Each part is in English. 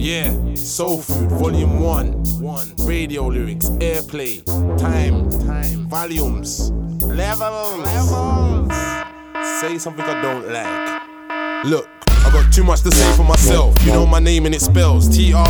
Yeah, Soul Food, Volume 1. Radio lyrics, airplay, time, volumes, levels. Say something I don't like. Look, I got too much to say for myself. You know my name and it spells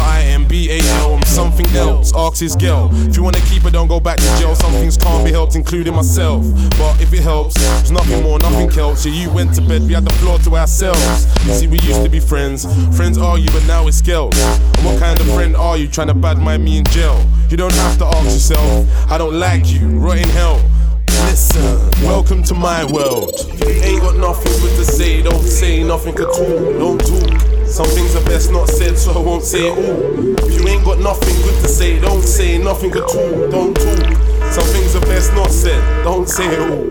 TRIMBAL. I'm something else, ask his girl. If you wanna keep it, don't go back to jail. Some things can't be helped, including myself. But if it helps, there's nothing more, nothing else. Yeah, you went to bed, we had the floor to ourselves. See, we used to be friends. Friends argue, but now it's girls. And what kind of friend are you trying to badmouth me in jail? You don't have to ask yourself. I don't like you, rot in hell. Listen, welcome to my world. Ain't got nothing good to say, don't say nothing at all, don't talk. Some things are best not said, so I won't say it all. If you ain't got nothing good to say, don't say nothing at all, don't talk. Some things are best not said, don't say it all.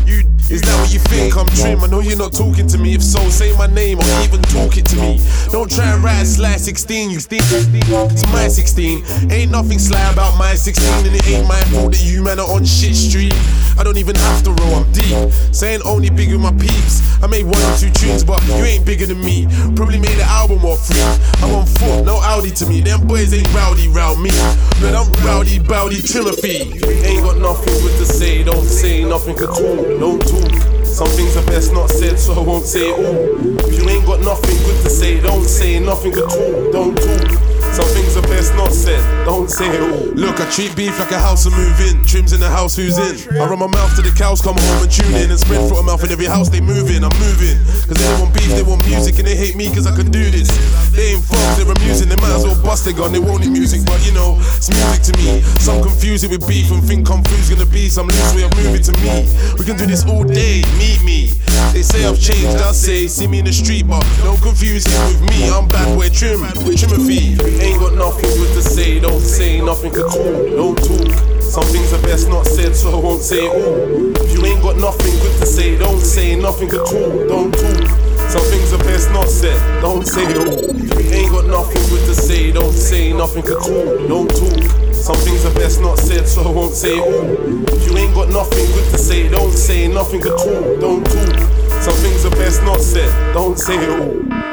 Is that what you think? I'm trim, I know you're not talking to me. If so, say my name or even talk it to me. Don't try and write sly 16, you think it's my 16. Ain't nothing sly about my 16, and it ain't my fault that you man are on shit street. I don't even have to roll, I'm deep. Saying only big with my peeps. I made 1 or 2 tunes, but you ain't bigger than me. Probably made an album or 3. I'm on foot, no Audi to me. Them boys ain't rowdy round me. But I'm rowdy, bowdy, Trimothy. Ain't got nothing good to say, don't say nothing at all, don't talk. Some things are best not said, so I won't say it all. If you ain't got nothing good to say, don't say nothing at all, don't talk. Some things are best not said, don't say it all. Look, I treat beef like a house to move in. Trim's in the house, who's in? I run my mouth to the cows, come home and tune in. And spread through my mouth in every house they move in. I'm moving, cause they don't want beef, they want music. And they hate me cause I can do this. They ain't thugs, they're amusing. They might as well bust their gun, they won't need music. But you know, it's music to me. Some confuse it with beef and think Kung Fu's gonna be some loose way of moving to me. We can do this all day, meet me. They say I've changed, I say, see me in the street, but don't confuse it with me. I'm bad boy Trim, Trimothy. Ain't got nothing good to say, don't say nothing at all, don't talk. Some things are best not said, so I won't say it all. If you ain't got nothing good to say, don't say nothing at all, don't talk. Some things are best not said, don't say it all. If you ain't got nothing good to say, don't say nothing at all, don't talk. Some things are best not said, so I won't say it all. If you ain't got nothing good to say, don't say nothing at all, don't talk. Some things are best not said, don't say it all.